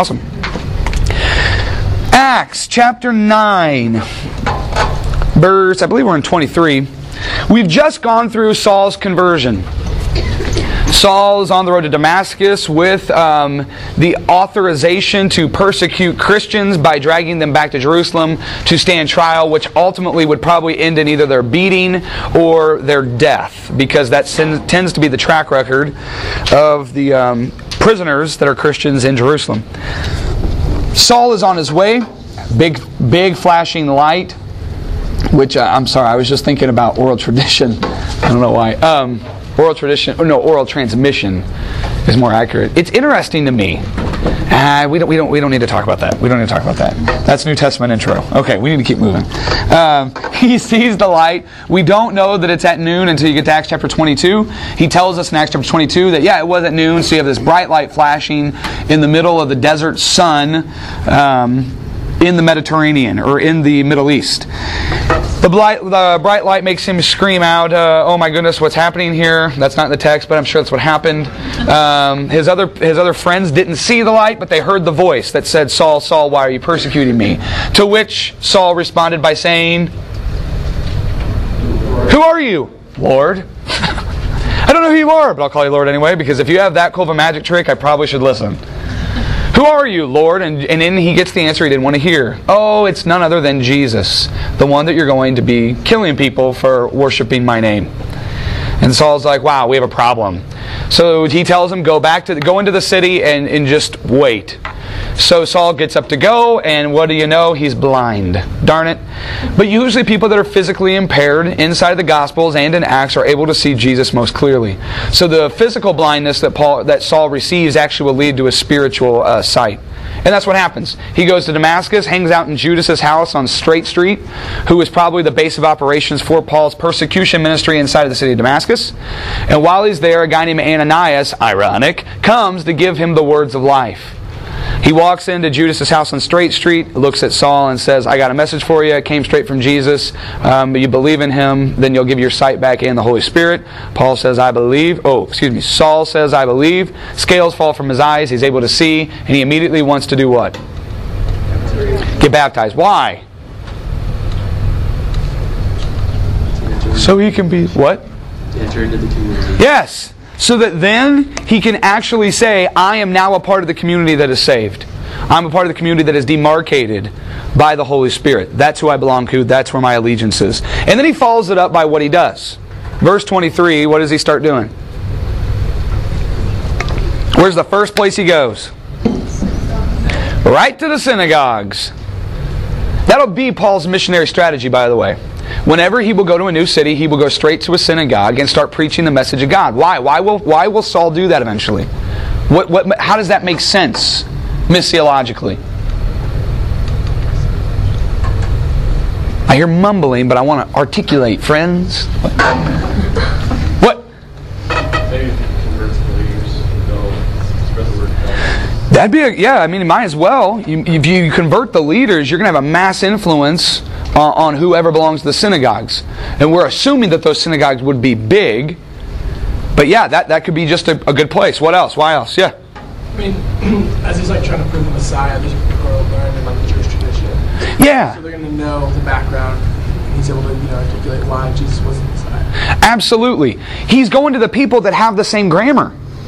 Awesome. Acts chapter 9, verse, I believe we're in 23. We've just gone through Saul's conversion. Saul is on the road to Damascus with the authorization to persecute Christians by dragging them back to Jerusalem to stand trial, which ultimately would probably end in either their beating or their death, because that tends to be the track record of the prisoners that are Christians in Jerusalem. Saul is on his way, big flashing light, which, I'm sorry, I was just thinking about oral tradition. I don't know why. Oral transmission is more accurate. It's interesting to me. We don't need to talk about that. We don't need to talk about that. That's New Testament intro. Okay, we need to keep moving. He sees the light. We don't know that it's at noon until you get to Acts chapter 22. He tells us in Acts chapter 22 that, it was at noon, so you have this bright light flashing in the middle of the desert sun in the Mediterranean, or in the Middle East. The bright light makes him scream out, "Oh my goodness, what's happening here?" That's not in the text, but I'm sure that's what happened. His other friends didn't see the light, but they heard the voice that said, "Saul, Saul, why are you persecuting me?" To which Saul responded by saying, "Who are you, Lord?" I don't know who you are, but I'll call you Lord anyway, because if you have that cool of a magic trick, I probably should listen. "Who are you, Lord?" And then he gets the answer he didn't want to hear. "Oh, it's none other than Jesus, the one that you're going to be killing people for worshiping my name." And Saul's like, "Wow, we have a problem." So he tells him, go into the city and just wait. So Saul gets up to go, and what do you know? He's blind. Darn it. But usually people that are physically impaired inside of the Gospels and in Acts are able to see Jesus most clearly. So the physical blindness that Saul receives actually will lead to a spiritual sight. And that's what happens. He goes to Damascus, hangs out in Judas's house on Straight Street, who is probably the base of operations for Paul's persecution ministry inside of the city of Damascus. And while he's there, a guy named Ananias, ironic, comes to give him the words of life. He walks into Judas's house on Straight Street, looks at Saul and says, "I got a message for you. It came straight from Jesus. You believe in Him, then you'll give your sight back and the Holy Spirit." Paul says, "I believe." Saul says, "I believe." Scales fall from his eyes. He's able to see. And he immediately wants to do what? Get baptized. Why? So he can be what? Enter into the community. Yes. So that then he can actually say, "I am now a part of the community that is saved. I'm a part of the community that is demarcated by the Holy Spirit. That's who I belong to. That's where my allegiance is." And then he follows it up by what he does. Verse 23, what does he start doing? Where's the first place he goes? Right to the synagogues. That'll be Paul's missionary strategy, by the way. Whenever he will go to a new city, he will go straight to a synagogue and start preaching the message of God. Why? Why will Saul do that eventually? How does that make sense missiologically? I hear mumbling, but I want to articulate, friends. What? Maybe if he converts believers, go spread the word of God. That'd be might as well. If you convert the leaders, you're going to have a mass influence on whoever belongs to the synagogues. And we're assuming that those synagogues would be big. But that could be just a good place. What else? Why else? Yeah. I mean, as he's trying to prove the Messiah, there's people who are learning the Jewish tradition. Yeah. So they're going to know the background. And he's able to articulate why Jesus was the Messiah. Absolutely. He's going to the people that have the same grammar.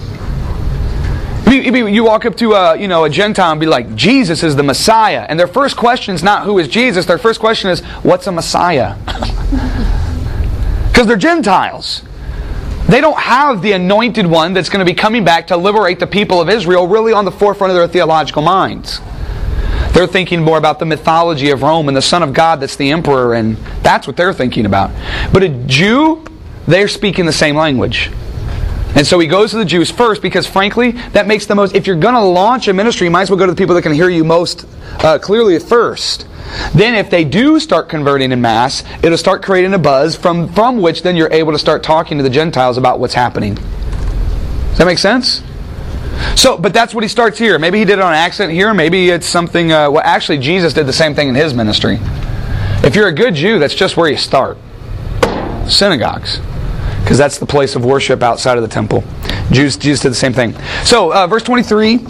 You walk up to a Gentile and be like, "Jesus is the Messiah," and their first question is not "Who is Jesus?" Their first question is, "What's a Messiah?" Because they're Gentiles. They don't have the anointed one that's going to be coming back to liberate the people of Israel really on the forefront of their theological minds. They're thinking more about the mythology of Rome and the Son of God that's the emperor, and that's what they're thinking about. But a Jew, they're speaking the same language. And so he goes to the Jews first because, frankly, that makes the most... If you're going to launch a ministry, you might as well go to the people that can hear you most clearly at first. Then if they do start converting in mass, it'll start creating a buzz from which then you're able to start talking to the Gentiles about what's happening. Does that make sense? So, but that's what he starts here. Maybe he did it on accident here. Maybe it's something... actually, Jesus did the same thing in his ministry. If you're a good Jew, that's just where you start. Synagogues. Because that's the place of worship outside of the temple. Jews did the same thing. So, verse 23,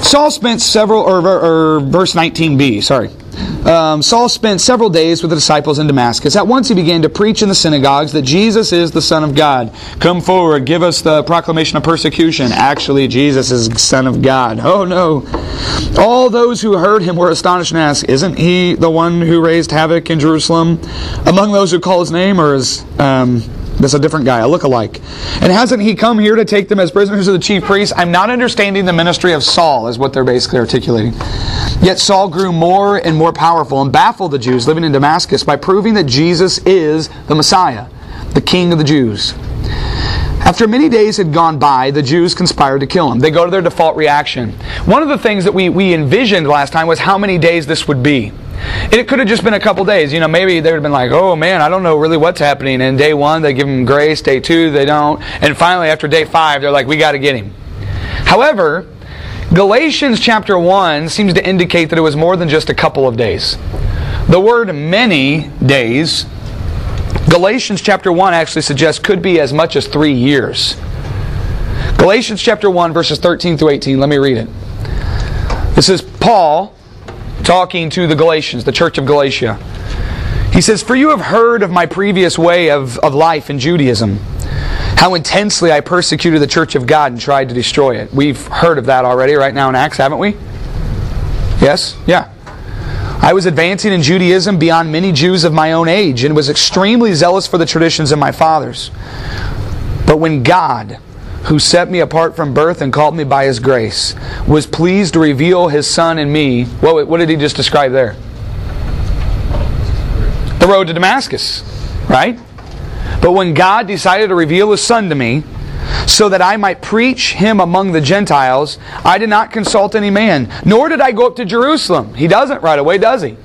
Saul spent several, or verse 19b, sorry. Saul spent several days with the disciples in Damascus. At once he began to preach in the synagogues that Jesus is the Son of God. Come forward, give us the proclamation of persecution. Actually, Jesus is the Son of God. Oh no. All those who heard him were astonished and asked, isn't he the one who raised havoc in Jerusalem among those who call his name, or is this a different guy, a look-alike? And hasn't he come here to take them as prisoners of the chief priests? I'm not understanding the ministry of Saul, is what they're basically articulating. Yet Saul grew more and more powerful and baffled the Jews living in Damascus by proving that Jesus is the Messiah, the King of the Jews. After many days had gone by, the Jews conspired to kill him. They go to their default reaction. One of the things that we envisioned last time was how many days this would be. And it could have just been a couple days. You know, maybe they would have been like, oh man, I don't know really what's happening. And day 1, they give him grace. Day 2, they don't. And finally, after day 5, they're like, we got to get him. However, Galatians chapter 1 seems to indicate that it was more than just a couple of days. The word many days, Galatians chapter 1 actually suggests could be as much as 3 years. Galatians chapter 1 verses 13 through 18, let me read it. This is Paul talking to the Galatians, the church of Galatia. He says, for you have heard of my previous way of life in Judaism, how intensely I persecuted the church of God and tried to destroy it. We've heard of that already right now in Acts, haven't we? Yes? Yeah. I was advancing in Judaism beyond many Jews of my own age and was extremely zealous for the traditions of my fathers. But when God, who set me apart from birth and called me by His grace, was pleased to reveal His Son in me, what did He just describe there? The road to Damascus, right? But when God decided to reveal His Son to me, so that I might preach Him among the Gentiles, I did not consult any man, nor did I go up to Jerusalem. He doesn't right away, does He?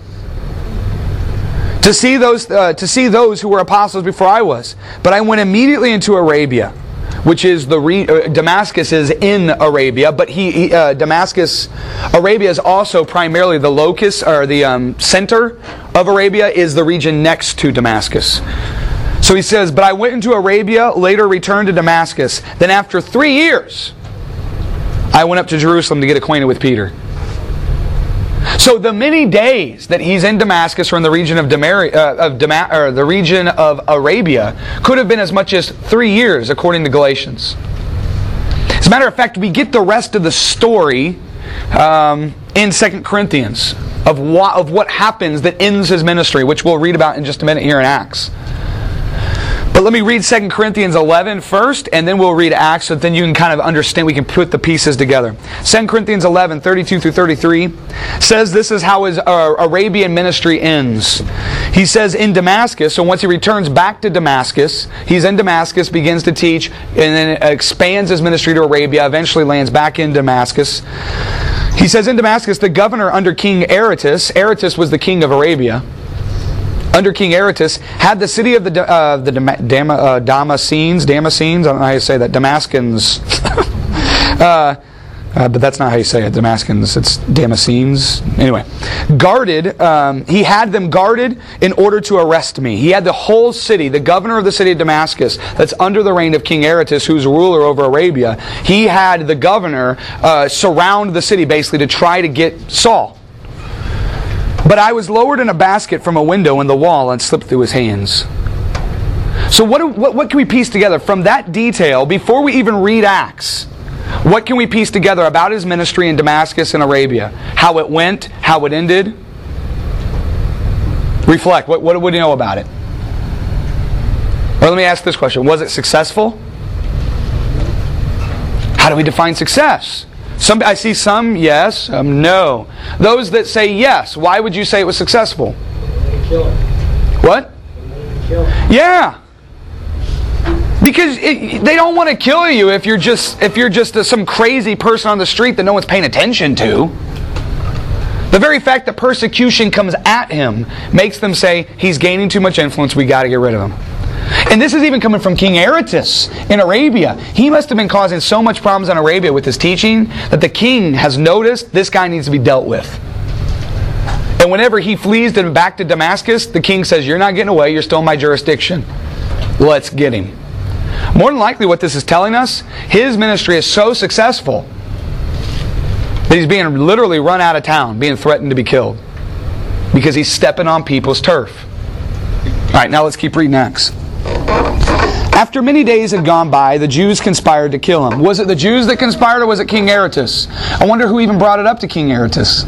To see those who were apostles before I was. But I went immediately into Arabia, which is Damascus is in Arabia, but Damascus, Arabia is also primarily the locus, or the center of Arabia is the region next to Damascus. So he says, but I went into Arabia, later returned to Damascus. Then after 3 years, I went up to Jerusalem to get acquainted with Peter. So the many days that he's in Damascus or in the region of the region of Arabia could have been as much as 3 years, according to Galatians. As a matter of fact, we get the rest of the story in 2 Corinthians of what happens that ends his ministry, which we'll read about in just a minute here in Acts. But let me read 2 Corinthians 11 first, and then we'll read Acts, so then you can kind of understand, we can put the pieces together. 2 Corinthians 11, 32 through 33 says this is how his Arabian ministry ends. He says in Damascus, so once he returns back to Damascus, he's in Damascus, begins to teach, and then expands his ministry to Arabia, eventually lands back in Damascus. He says in Damascus, the governor under King Aretas was the king of Arabia, under King Aretas, had the city of the Damascenes, I don't know how you say that, Damascens, but that's not how you say it, Damascens, it's Damascenes. Anyway, guarded, he had them guarded in order to arrest me. He had the whole city, the governor of the city of Damascus, that's under the reign of King Aretas, who's ruler over Arabia, he had the governor surround the city basically to try to get Saul. But I was lowered in a basket from a window in the wall and slipped through his hands. So what can we piece together from that detail before we even read Acts? What can we piece together about his ministry in Damascus and Arabia? How it went, how it ended? Reflect. What do you know about it? Or let me ask this question. Was it successful? How do we define success? I see some yes, no. Those that say yes, why would you say it was successful? What? Yeah. Because they don't want to kill you if you're just some crazy person on the street that no one's paying attention to. The very fact that persecution comes at him makes them say, he's gaining too much influence, we got to get rid of him. And this is even coming from King Aretas in Arabia. He must have been causing so much problems in Arabia with his teaching that the king has noticed this guy needs to be dealt with. And whenever he flees back to Damascus, the king says, you're not getting away, you're still in my jurisdiction. Let's get him. More than likely what this is telling us, his ministry is so successful That he's being literally run out of town, being threatened to be killed. Because he's stepping on people's turf. Alright, now let's keep reading Acts. After many days had gone by, the Jews conspired to kill him. Was it the Jews that conspired, or was it King Aretas? I wonder who even brought it up to King Aretas.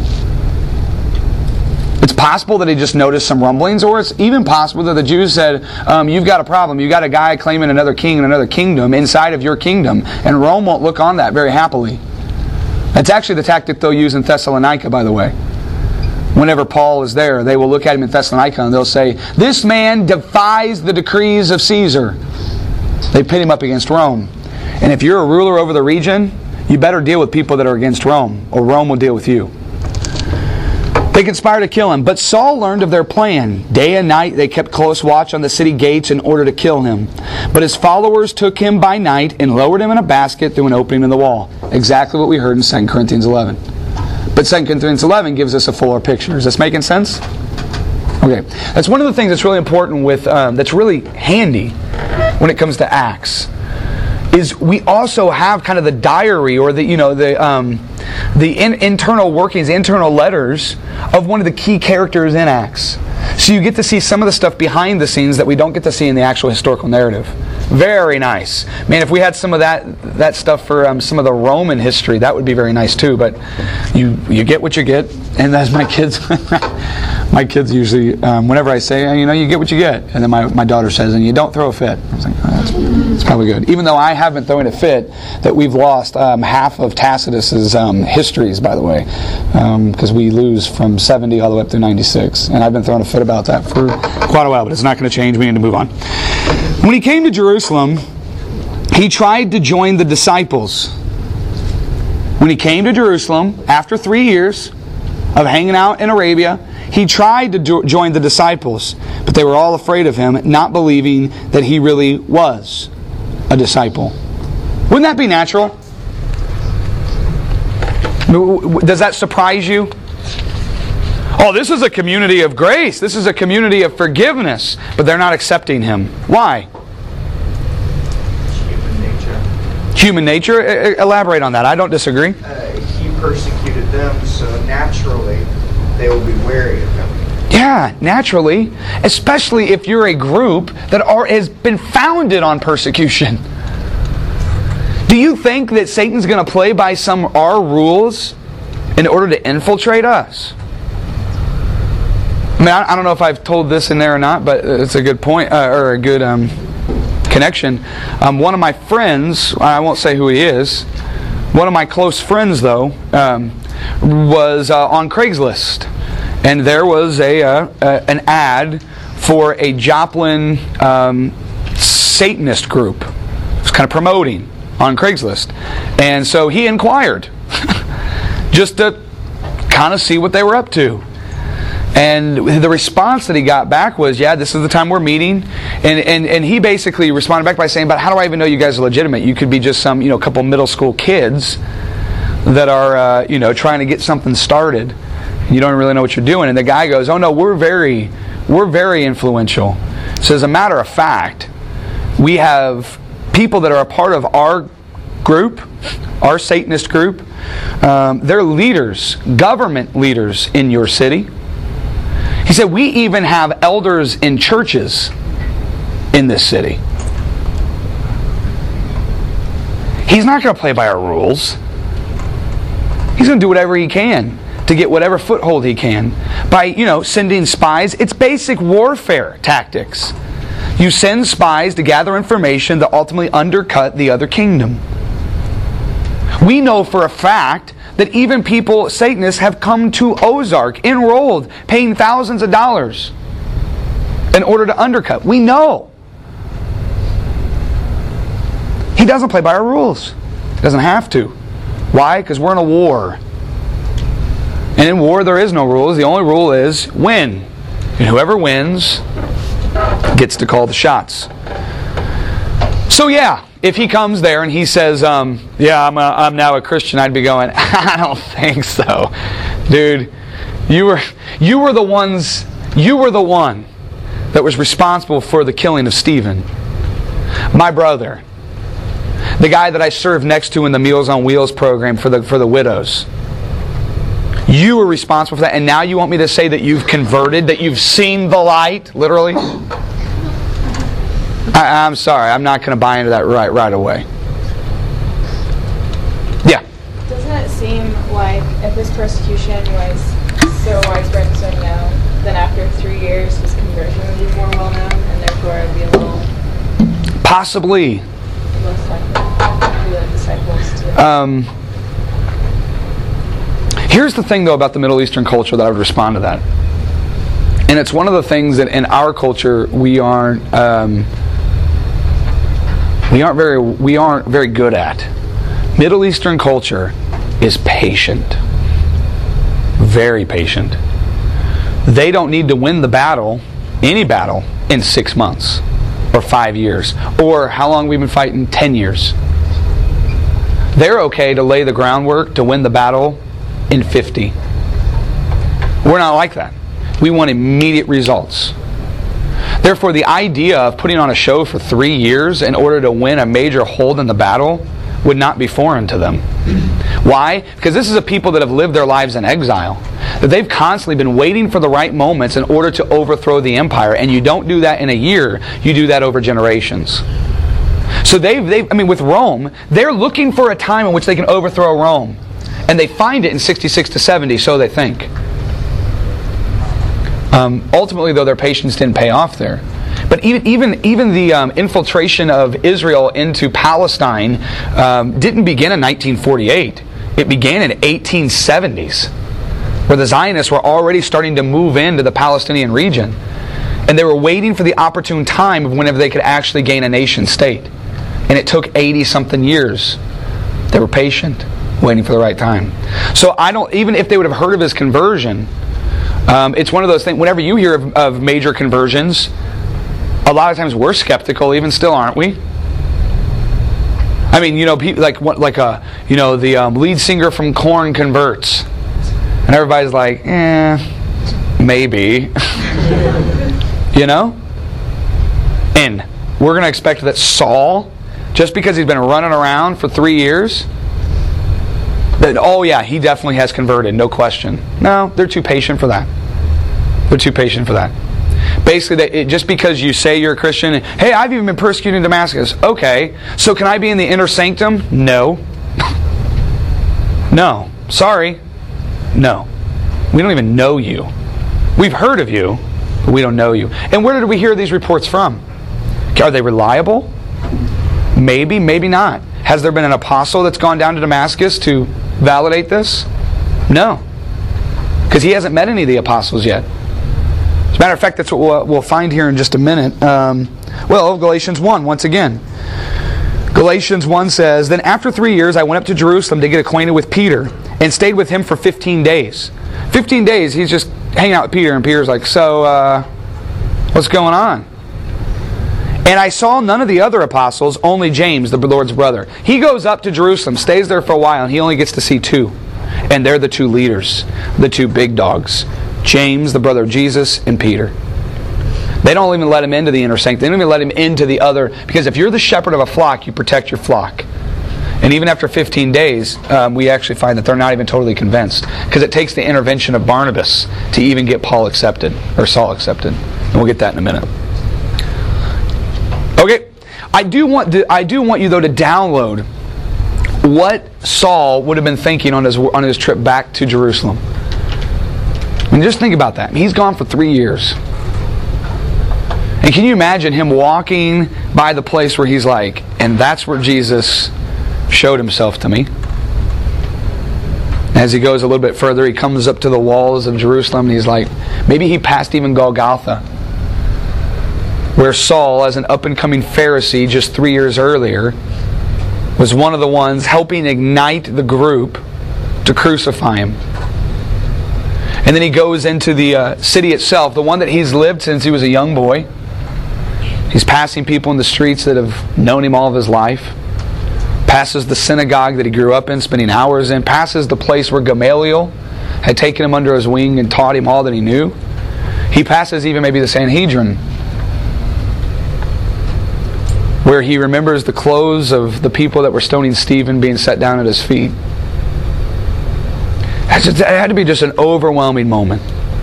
It's possible that he just noticed some rumblings, or it's even possible that the Jews said, you've got a problem. You've got a guy claiming another king and another kingdom inside of your kingdom, and Rome won't look on that very happily. That's actually the tactic they'll use in Thessalonica, by the way. Whenever Paul is there, they will look at him in Thessalonica and they'll say, this man defies the decrees of Caesar. They pit him up against Rome. And if you're a ruler over the region, you better deal with people that are against Rome, or Rome will deal with you. They conspired to kill him, but Saul learned of their plan. Day and night they kept close watch on the city gates in order to kill him. But his followers took him by night and lowered him in a basket through an opening in the wall. Exactly what we heard in 2 Corinthians 11. But 2 Corinthians 11 gives us a fuller picture. Is this making sense? Okay. That's one of the things that's really important with, that's really handy when it comes to Acts, is we also have kind of the diary, or the internal workings, internal letters of one of the key characters in Acts. So you get to see some of the stuff behind the scenes that we don't get to see in the actual historical narrative. Very nice. Man, if we had some of that stuff for some of the Roman history, that would be very nice too. But you get what you get, and as my kids, my kids usually, whenever I say, you get what you get, and then my daughter says, and you don't throw a fit. I was like, that's probably good. Even though I have been throwing a fit that we've lost half of Tacitus's histories, by the way, because we lose from 70 all the way up through 96, and I've been throwing a fit about that for quite a while, but it's not going to change. We need to move on. When he came to Jerusalem, he tried to join the disciples. When he came to Jerusalem, after 3 years of hanging out in Arabia, he tried to join the disciples, but they were all afraid of him, not believing that he really was a disciple. Wouldn't that be natural? Does that surprise you? Oh, this is a community of grace. This is a community of forgiveness. But they're not accepting him. Why? Human nature. Human nature? Elaborate on that. I don't disagree. He persecuted them, so naturally they will be wary of him. Yeah, naturally. Especially if you're a group that has been founded on persecution. Do you think that Satan's going to play by our rules in order to infiltrate us? I mean, I don't know if I've told this in there or not, but it's a good point, or a good connection. One of my friends, I won't say who he is, one of my close friends, though, was on Craigslist. And there was an ad for a Joplin Satanist group. It was kind of promoting on Craigslist. And so he inquired just to kind of see what they were up to. And the response that he got back was, yeah, this is the time we're meeting. And he basically responded back by saying, but how do I even know you guys are legitimate? You could be just some, couple middle school kids that are, trying to get something started. You don't really know what you're doing. And the guy goes, oh no, we're very influential. So as a matter of fact, we have people that are a part of our group, our Satanist group. They're leaders, government leaders in your city. He said, we even have elders in churches in this city. He's not going to play by our rules. He's going to do whatever he can to get whatever foothold he can by, sending spies. It's basic warfare tactics. You send spies to gather information that ultimately undercut the other kingdom. We know for a fact that even people, Satanists, have come to Ozark, enrolled, paying thousands of dollars in order to undercut. We know. He doesn't play by our rules. He doesn't have to. Why? Because we're in a war. And in war there is no rules. The only rule is win. And whoever wins gets to call the shots. So yeah, if he comes there and he says, yeah, I'm now a Christian, I'd be going, I don't think so. Dude, you were the one that was responsible for the killing of Stephen. My brother. The guy that I served next to in the Meals on Wheels program for the widows. You were responsible for that, and now you want me to say that you've converted, that you've seen the light, literally? I'm sorry, I'm not going to buy into that right away. Yeah? Doesn't it seem like if this persecution was so widespread and so known, then after 3 years his conversion would be more well known, and therefore it would be a little... Possibly. Less likely for the disciples to... Here's the thing, though, about the Middle Eastern culture that I would respond to that. And it's one of the things that in our culture we aren't very good at. Middle Eastern culture is patient. Very patient. They don't need to win the battle, any battle, in 6 months or 5 years. Or how long we've been fighting? 10 years. They're okay to lay the groundwork to win the battle in 50. We're not like that. We want immediate results. Therefore, the idea of putting on a show for 3 years in order to win a major hold in the battle would not be foreign to them. Why? Because this is a people that have lived their lives in exile. That they've constantly been waiting for the right moments in order to overthrow the empire. And you don't do that in a year. You do that over generations. So with Rome, they're looking for a time in which they can overthrow Rome. And they find it in 66 to 70, so they think. Ultimately, though, their patience didn't pay off there. But even the infiltration of Israel into Palestine didn't begin in 1948. It began in 1870s, where the Zionists were already starting to move into the Palestinian region. And they were waiting for the opportune time of whenever they could actually gain a nation state. And it took 80-something years. They were patient, waiting for the right time. So even if they would have heard of his conversion, it's one of those things, whenever you hear of major conversions, a lot of times we're skeptical, even still, aren't we? I mean, people the lead singer from Korn converts. And everybody's like, maybe. And we're going to expect that Saul, just because he's been running around for 3 years, that, oh yeah, he definitely has converted, no question. No, they're too patient for that. They're too patient for that. Basically, just because you say you're a Christian, hey, I've even been persecuted in Damascus. Okay, so can I be in the inner sanctum? No. No. Sorry. No. We don't even know you. We've heard of you, but we don't know you. And where did we hear these reports from? Are they reliable? Maybe, maybe not. Has there been an apostle that's gone down to Damascus to validate this? No. Because he hasn't met any of the apostles yet. As a matter of fact, that's what we'll find here in just a minute. Galatians 1, once again. Galatians 1 says, Then after 3 years I went up to Jerusalem to get acquainted with Peter, and stayed with him for 15 days. 15 days, he's just hanging out with Peter, and Peter's like, so, what's going on? And I saw none of the other apostles, only James, the Lord's brother. He goes up to Jerusalem, stays there for a while, and he only gets to see 2. And they're the 2 leaders, the 2 big dogs. James, the brother of Jesus, and Peter. They don't even let him into the inner sanctum. They don't even let him into the other. Because if you're the shepherd of a flock, you protect your flock. And even after 15 days, we actually find that they're not even totally convinced. Because it takes the intervention of Barnabas to even get Paul accepted, or Saul accepted. And we'll get that in a minute. Okay, I do want you, though, to download what Saul would have been thinking on his trip back to Jerusalem. And just think about that. He's gone for 3 years. And can you imagine him walking by the place where he's like, and that's where Jesus showed himself to me. As he goes a little bit further, he comes up to the walls of Jerusalem, and he's like, maybe he passed even Golgotha, where Saul, as an up-and-coming Pharisee just 3 years earlier, was one of the ones helping ignite the group to crucify him. And then he goes into the city itself, the one that he's lived since he was a young boy. He's passing people in the streets that have known him all of his life. Passes the synagogue that he grew up in, spending hours in. Passes the place where Gamaliel had taken him under his wing and taught him all that he knew. He passes even maybe the Sanhedrin, where he remembers the clothes of the people that were stoning Stephen being set down at his feet. It had to be just an overwhelming moment.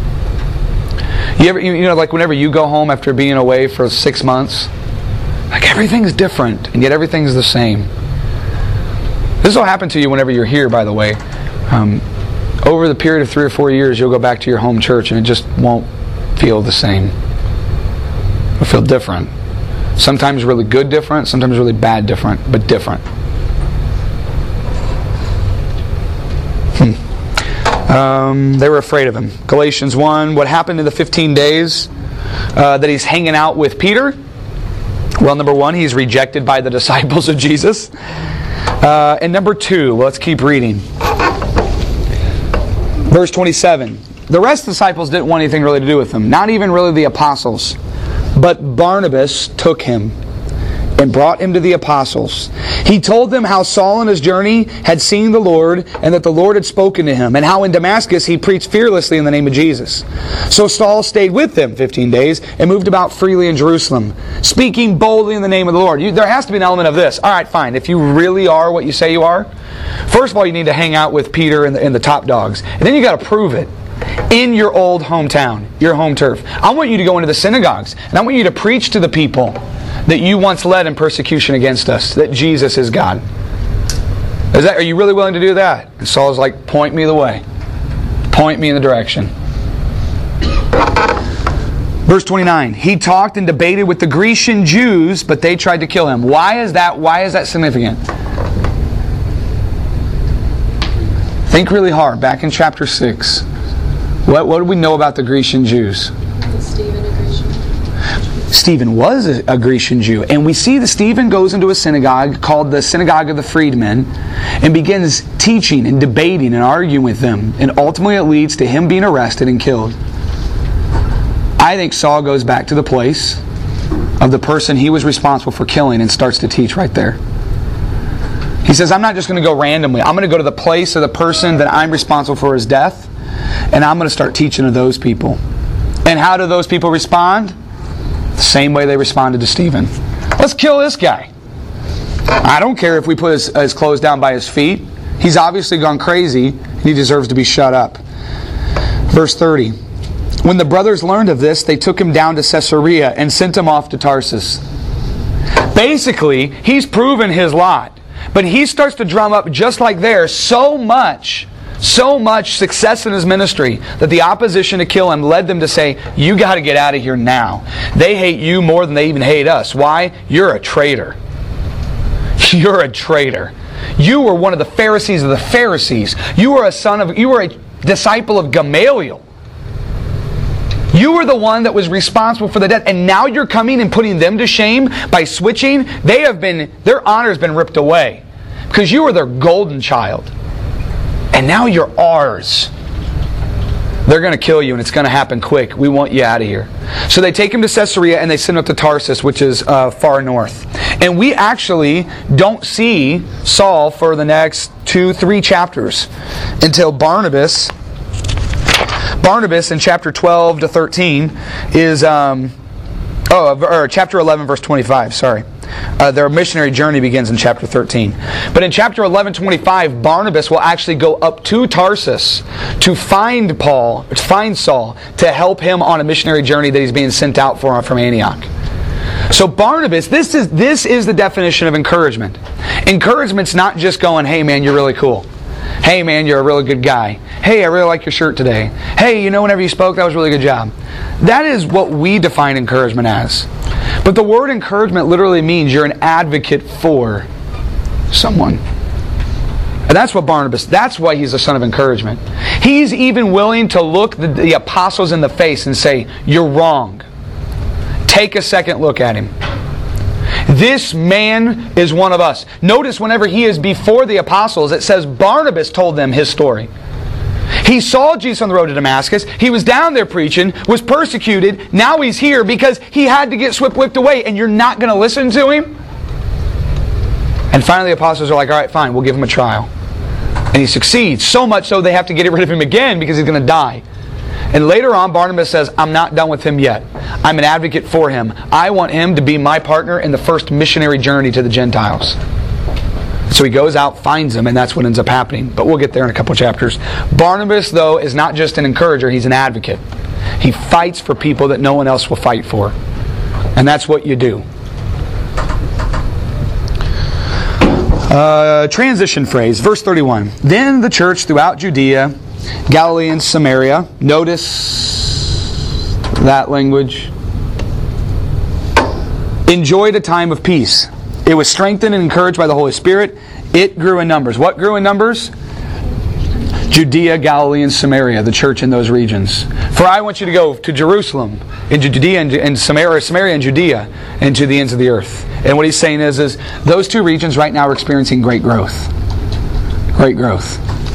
Like whenever you go home after being away for 6 months, like everything's different, and yet everything's the same. This will happen to you whenever you're here, by the way. Over the period of 3 or 4 years, you'll go back to your home church, and it just won't feel the same. It'll feel different. Sometimes really good different, sometimes really bad different, but different. They were afraid of him. Galatians 1, what happened in the 15 days that he's hanging out with Peter? Well, number 1, he's rejected by the disciples of Jesus. And number 2, let's keep reading. Verse 27. The rest of the disciples didn't want anything really to do with him. Not even really the apostles. But Barnabas took him and brought him to the apostles. He told them how Saul on his journey had seen the Lord, and that the Lord had spoken to him, and how in Damascus he preached fearlessly in the name of Jesus. So Saul stayed with them 15 days and moved about freely in Jerusalem, speaking boldly in the name of the Lord. There has to be an element of this. All right, fine. If you really are what you say you are, first of all, you need to hang out with Peter and the top dogs. And then you got to prove it in your old hometown, your home turf. I want you to go into the synagogues, and I want you to preach to the people that you once led in persecution against us, that Jesus is God. Are you really willing to do that? And Saul's like, point me the way. Point me in the direction. Verse 29. He talked and debated with the Grecian Jews, but they tried to kill him. Why is that? Why is that significant? Think really hard. Back in chapter 6. What do we know about the Grecian Jews? Stephen was a Grecian Jew. And we see that Stephen goes into a synagogue called the Synagogue of the Freedmen and begins teaching and debating and arguing with them. And ultimately it leads to him being arrested and killed. I think Saul goes back to the place of the person he was responsible for killing and starts to teach right there. He says, I'm not just going to go randomly. I'm going to go to the place of the person that I'm responsible for his death, and I'm going to start teaching to those people. And how do those people respond? The same way they responded to Stephen. Let's kill this guy. I don't care if we put his clothes down by his feet. He's obviously gone crazy, and he deserves to be shut up. Verse 30. When the brothers learned of this, they took him down to Caesarea and sent him off to Tarsus. Basically, he's proven his lot. But he starts to drum up, just like there, so much success in his ministry that the opposition to kill him led them to say, you got to get out of here now. They hate you more than they even hate us. Why? You're a traitor. You're a traitor. You were one of the Pharisees of the Pharisees. You were a disciple of Gamaliel. You were the one that was responsible for the death, and now you're coming and putting them to shame by switching. Their honor has been ripped away because you were their golden child. And now you're ours. They're going to kill you, and it's going to happen quick. We want you out of here. So they take him to Caesarea, and they send him to Tarsus, which is far north. And we actually don't see Saul for the next 2-3 chapters until Barnabas in chapter 12 to 13 is... chapter 11, verse 25, sorry. Their missionary journey begins in chapter 13. But in chapter 11:25, Barnabas will actually go up to Tarsus to find Saul, to help him on a missionary journey that he's being sent out for from Antioch. So Barnabas, this is the definition of encouragement. Encouragement's not just going, hey man, you're really cool. Hey man, you're a really good guy. Hey, I really like your shirt today. Hey, whenever you spoke, that was a really good job. That is what we define encouragement as. But the word encouragement literally means you're an advocate for someone. And that's what Barnabas, that's why he's the son of encouragement. He's even willing to look the apostles in the face and say, you're wrong. Take a second look at him. This man is one of us. Notice whenever he is before the apostles, it says Barnabas told them his story. He saw Jesus on the road to Damascus. He was down there preaching, was persecuted. Now he's here because he had to get whipped away, and you're not going to listen to him? And finally the apostles are like, all right, fine, we'll give him a trial. And he succeeds, so much so they have to get rid of him again because he's going to die. And later on, Barnabas says, I'm not done with him yet. I'm an advocate for him. I want him to be my partner in the first missionary journey to the Gentiles. So he goes out, finds him, and that's what ends up happening. But we'll get there in a couple chapters. Barnabas, though, is not just an encourager, he's an advocate. He fights for people that no one else will fight for. And that's what you do. Transition phrase, verse 31. Then the church throughout Judea, Galilee, and Samaria, notice that language, enjoyed a time of peace. It was strengthened and encouraged by the Holy Spirit. It grew in numbers. What grew in numbers? Judea, Galilee, and Samaria, the church in those regions. For I want you to go to Jerusalem, into Judea and Samaria and Judea, and to the ends of the earth. And what he's saying is those two regions right now are experiencing great growth. Great growth.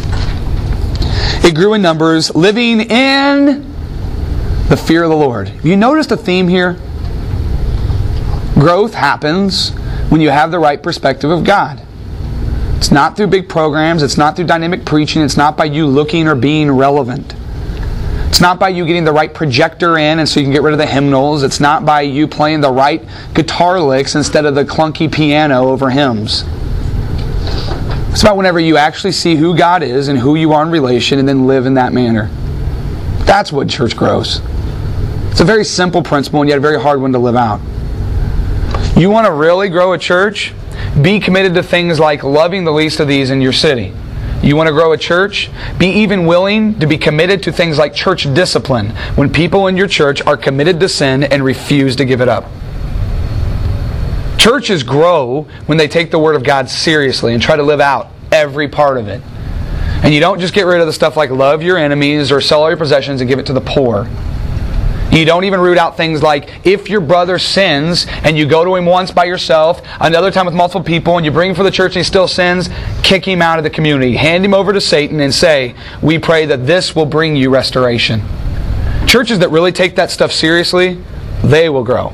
It grew in numbers, living in the fear of the Lord. You noticed a theme here? Growth happens when you have the right perspective of God. It's not through big programs. It's not through dynamic preaching. It's not by you looking or being relevant. It's not by you getting the right projector in and so you can get rid of the hymnals. It's not by you playing the right guitar licks instead of the clunky piano over hymns. It's about whenever you actually see who God is and who you are in relation and then live in that manner. That's what church grows. It's a very simple principle and yet a very hard one to live out. You want to really grow a church? Be committed to things like loving the least of these in your city. You want to grow a church? Be even willing to be committed to things like church discipline when people in your church are committed to sin and refuse to give it up. Churches grow when they take the Word of God seriously and try to live out every part of it. And you don't just get rid of the stuff like love your enemies or sell all your possessions and give it to the poor. You don't even root out things like if your brother sins and you go to him once by yourself, another time with multiple people, and you bring him for the church and he still sins, kick him out of the community. Hand him over to Satan and say, we pray that this will bring you restoration. Churches that really take that stuff seriously, they will grow.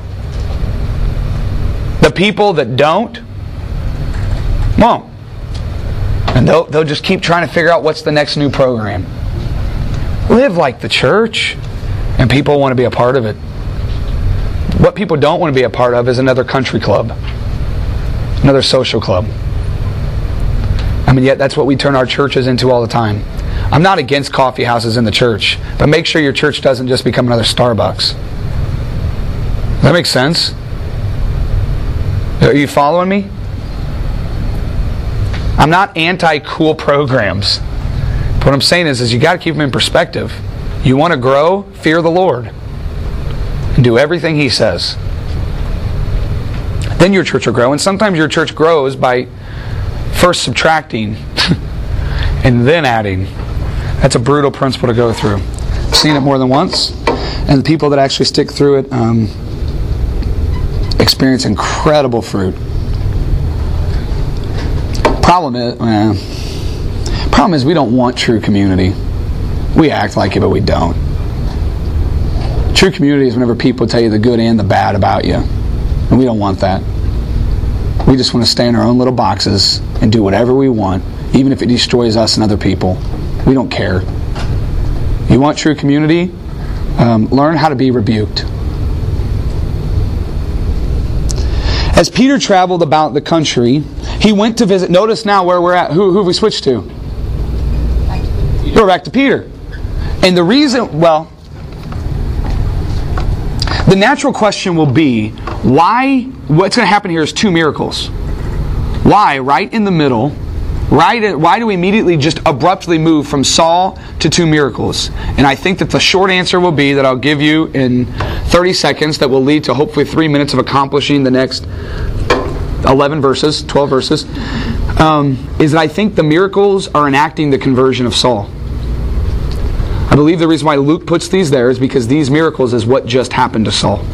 The people that don't, won't. And they'll just keep trying to figure out what's the next new program. Live like the church. And people want to be a part of it. What people don't want to be a part of is another country club. Another social club. I mean, yet that's what we turn our churches into all the time. I'm not against coffee houses in the church, but make sure your church doesn't just become another Starbucks. Does that make sense? Are you following me? I'm not anti-cool programs. But what I'm saying is you got to keep them in perspective. You want to grow? Fear the Lord. And do everything He says. Then your church will grow. And sometimes your church grows by first subtracting and then adding. That's a brutal principle to go through. I've seen it more than once. And the people that actually stick through it experience incredible fruit. Problem is we don't want true community. We act like it, but we don't. True community is whenever people tell you the good and the bad about you. And we don't want that. We just want to stay in our own little boxes and do whatever we want, even if it destroys us and other people. We don't care. You want true community? Learn how to be rebuked. As Peter traveled about the country, he went to visit. Notice now where we're at. Who have we switched to? We're back to Peter. And the reason, the natural question will be, why? What's going to happen here is two miracles. Why, right in the middle, why do we immediately just abruptly move from Saul to two miracles? And I think that the short answer will be that I'll give you in 30 seconds that will lead to hopefully 3 minutes of accomplishing the next 12 verses, is that I think the miracles are enacting the conversion of Saul. I believe the reason why Luke puts these there is because these miracles is what just happened to Saul.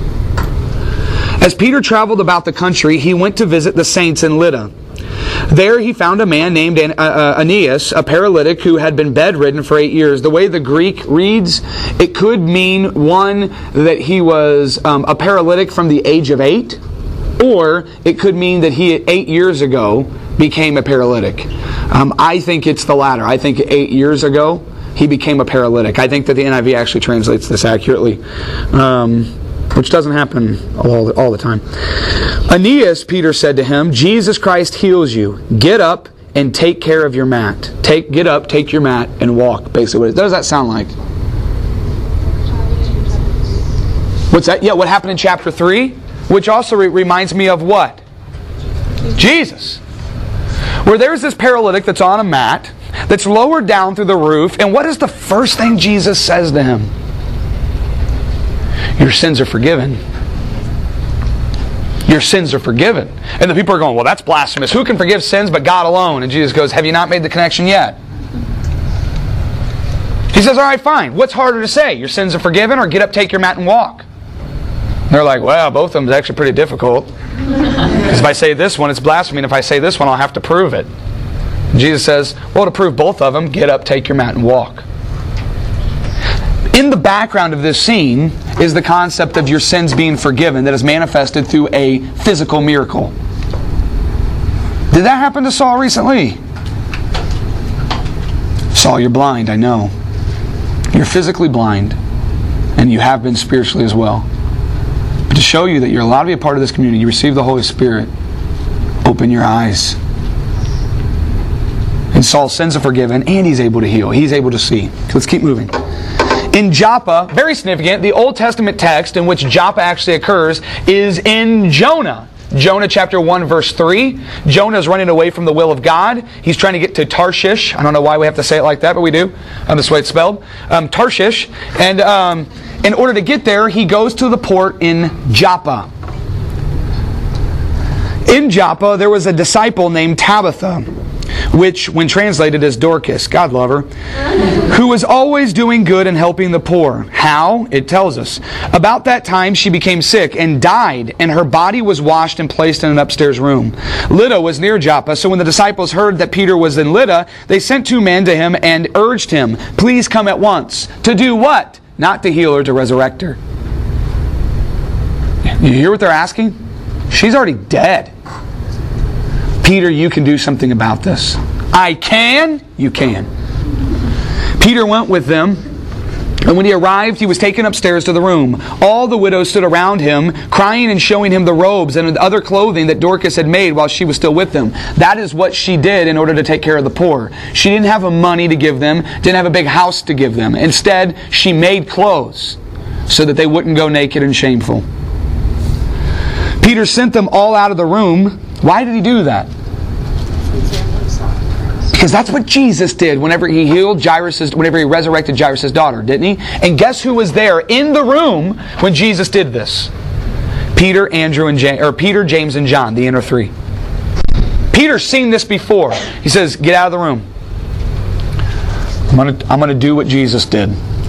As Peter traveled about the country, he went to visit the saints in Lydda. There he found a man named Aeneas, a paralytic who had been bedridden for 8 years. The way the Greek reads, it could mean one that he was a paralytic from the age of 8, or it could mean that he 8 years ago became a paralytic. I think it's the latter. I think 8 years ago he became a paralytic. I think that the NIV actually translates this accurately, which doesn't happen all the time. Aeneas, Peter said to him, Jesus Christ heals you. Get up and take care of your mat. Get up, take your mat, and walk. Basically, what does that sound like? What's that? Yeah, what happened in chapter 3? Which also reminds me of what? Jesus. Where there's this paralytic that's on a mat, that's lowered down through the roof, and what is the first thing Jesus says to him? Your sins are forgiven. Your sins are forgiven. And the people are going, well, that's blasphemous. Who can forgive sins but God alone? And Jesus goes, have you not made the connection yet? He says, all right, fine. What's harder to say? Your sins are forgiven, or get up, take your mat, and walk? And they're like, well, both of them is actually pretty difficult. Because if I say this one, it's blasphemy. And if I say this one, I'll have to prove it. And Jesus says, well, to prove both of them, get up, take your mat, and walk. In the background of this scene is the concept of your sins being forgiven that is manifested through a physical miracle. Did that happen to Saul recently? Saul, you're blind, I know. You're physically blind, and you have been spiritually as well. But to show you that you're allowed to be a part of this community, you receive the Holy Spirit, open your eyes. And Saul's sins are forgiven, and he's able to heal. He's able to see. Let's keep moving. In Joppa, very significant, the Old Testament text in which Joppa actually occurs is in Jonah. Jonah chapter 1 verse 3. Jonah is running away from the will of God. He's trying to get to Tarshish. I don't know why we have to say it like that, but we do. This way it's spelled. Tarshish. And in order to get there, he goes to the port in Joppa. In Joppa, there was a disciple named Tabitha, which, when translated, is Dorcas, God love her, who was always doing good and helping the poor. How? It tells us. About that time she became sick and died, and her body was washed and placed in an upstairs room. Lydda was near Joppa, so when the disciples heard that Peter was in Lydda, they sent 2 men to him and urged him, please come at once. To do what? Not to heal her, to resurrect her. You hear what they're asking? She's already dead. Peter, you can do something about this. I can? You can. Peter went with them, and when he arrived, he was taken upstairs to the room. All the widows stood around him, crying and showing him the robes and other clothing that Dorcas had made while she was still with them. That is what she did in order to take care of the poor. She didn't have money to give them, didn't have a big house to give them. Instead, she made clothes so that they wouldn't go naked and shameful. Peter sent them all out of the room. Why did he do that? Because that's what Jesus did whenever he whenever he resurrected Jairus' daughter, didn't he? And guess who was there in the room when Jesus did this? Peter, James, and John, the inner 3. Peter's seen this before. He says, get out of the room. I'm going to do what Jesus did.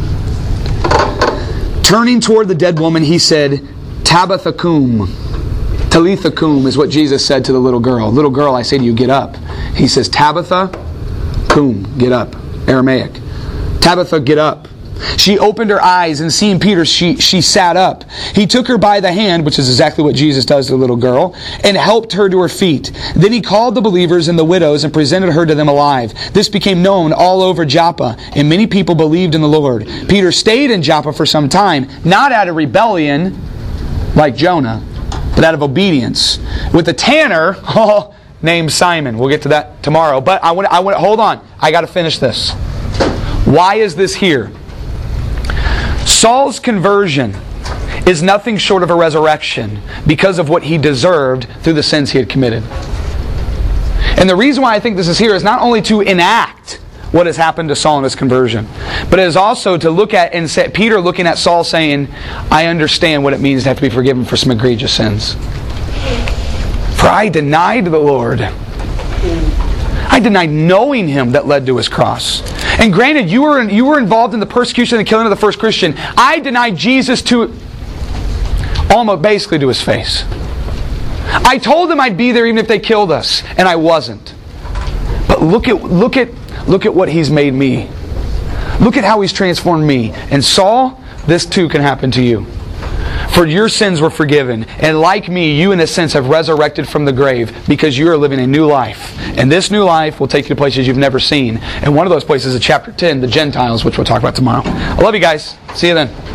Turning toward the dead woman, he said, Tabitha cum. Talitha cum is what Jesus said to the little girl. Little girl, I say to you, get up. He says, Tabitha cum, get up. Aramaic. Tabitha, get up. She opened her eyes, and seeing Peter, she sat up. He took her by the hand, which is exactly what Jesus does to the little girl, and helped her to her feet. Then he called the believers and the widows and presented her to them alive. This became known all over Joppa, and many people believed in the Lord. Peter stayed in Joppa for some time, not out of rebellion like Jonah, but out of obedience, with a tanner named Simon. We'll get to that tomorrow. But I want hold on. I got to finish this. Why is this here? Saul's conversion is nothing short of a resurrection because of what he deserved through the sins he had committed. And the reason why I think this is here is not only to enact what has happened to Saul in his conversion, but it is also to look at and say, Peter looking at Saul saying, I understand what it means to have to be forgiven for some egregious sins. For I denied the Lord. I denied knowing Him that led to His cross. And granted, you were involved in the persecution and killing of the first Christian. I denied Jesus to almost basically to His face. I told them I'd be there even if they killed us, and I wasn't. But look at what He's made me. Look at how He's transformed me. And Saul, this too can happen to you. For your sins were forgiven. And like me, you in a sense have resurrected from the grave because you are living a new life. And this new life will take you to places you've never seen. And one of those places is chapter 10, the Gentiles, which we'll talk about tomorrow. I love you guys. See you then.